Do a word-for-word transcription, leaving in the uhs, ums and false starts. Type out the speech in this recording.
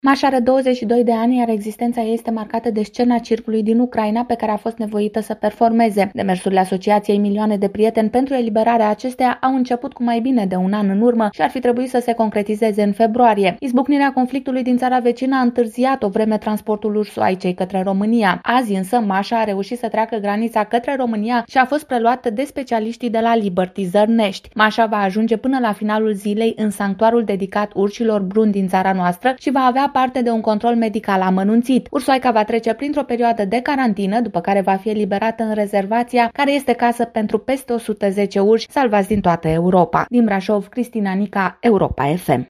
Mașa are douăzeci și doi de ani, iar existența ei este marcată de scena circului din Ucraina, pe care a fost nevoită să performeze. Demersurile Asociației Milioane de Prieteni pentru eliberarea acesteia au început cu mai bine de un an în urmă și ar fi trebuit să se concretizeze în februarie. Izbucnirea conflictului din țara vecină a întârziat o vreme transportul ursoaicei către România. Azi însă Mașa a reușit să treacă granița către România și a fost preluată de specialiștii de la Liberty Zărnești. Mașa va ajunge până la finalul zilei în sanctuarul dedicat urșilor bruni din țara noastră și va avea parte de un control medical amănunțit. Ursoaica va trece printr-o perioadă de carantină, după care va fi eliberată în rezervația, care este casă pentru peste o sută zece urși salvați din toată Europa. Din Brașov, Cristina Nica, Europa F M.